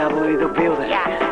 Avoid the building.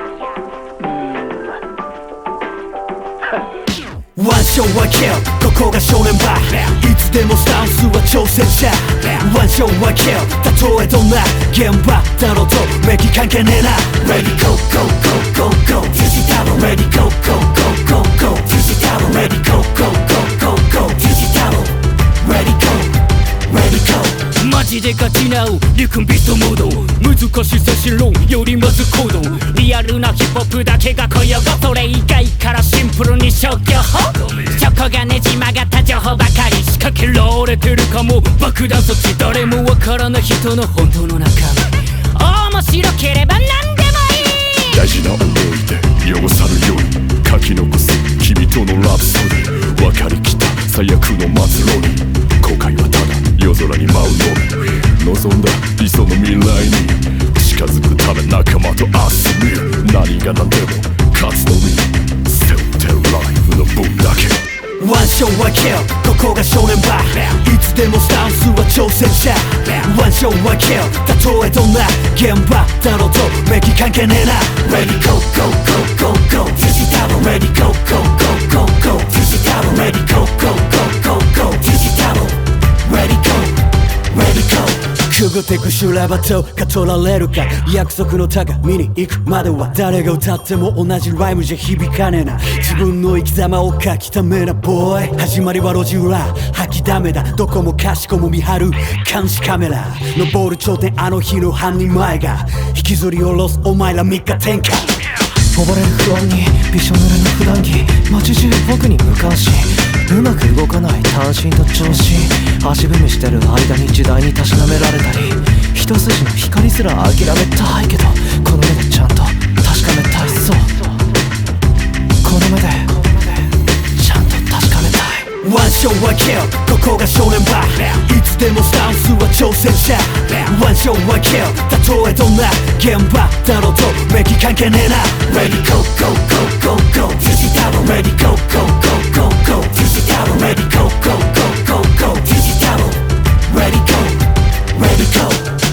ワンショーはキル、ここが正念場。いつでもスタンスは挑戦者。ワンショーはキル、たとえどんな現場だろうとメキ関係ねえな。 Ready go go go go go ジュジタロ Ready go go go go go ジュジタロ Ready go go go go go ジュジタロ Ready go Ready go マジでガチなうリクンビットモード。難しい精神論よりまず行動。リアルなヒップホップだけが来よう。それ以外からシンプルに消去法。チョコがねじ曲がった情報ばかり仕掛けられてるかも。爆弾措置誰もわからない人の本当の中身。面白ければ何でもいい。 大事な思い出汚さぬように書き残す君とのラブストーリー。分かりきった最悪の末路に後悔はただ夜空に舞うのみ。望んだ理想の未来に近づくため仲間と明日見る。何が何でも勝つのみ背負ってるライフの分だけ。 ワンショーはキル、ここが正念場。いつでもスタンスは挑戦者。ワンショーはキル、たとえどんな現場だろうとメキ関係ねえな。 Ready go go go go go ジュジタロ Ready go go go go go ジュジタロ Ready go go go go go ジュジタロ Ready go Ready go くぐってく修羅場とか取られるか。約束のタが見に行くまでは誰が歌っても同じライムじゃ響かねえな。自分の生き様を書き溜めなボーイ。始まりは路地裏吐きだめだ。どこもかしこも見張る監視カメラ。登る頂点あの日の半人前が引きずり下ろすお前ら三日天下。 溺れる不安にびしょ濡れの普段着。街中僕に向かうしうまく動かない単身と調子。足踏みしてる間に時代にたしなめられたり一筋の光すら諦めたいけどこの目でちゃんと確かめたい。そうこの目でちゃんと確かめたい。 ワンショーはキル、ここが正念場。いつでもスタンスは挑戦者。ワンショーはキル、たとえどんな現場だろうとメキ関係ねえな。 Ready go go go go go ジュジタロ Ready go go go go go ジュジタロ Ready go go go go go ジュジタロ Ready go Ready go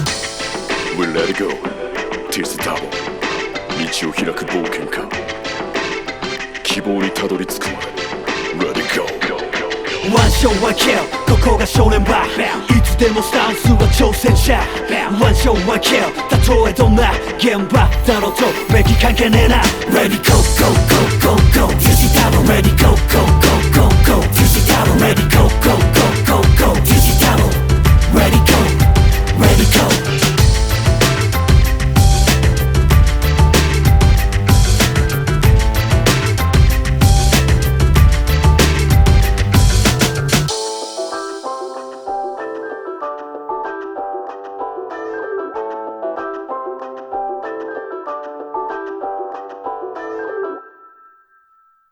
We let it go Tears the double 道を開く冒険家希望にたどり着くまで Let it go ワンショーはキル、ここが正念場。いつでもスタンスは挑戦者。ワンショーはキル、たとえどんな現場だろうとメキ関係ねえな。 Ready go go go go go ジュジタロ Ready go go go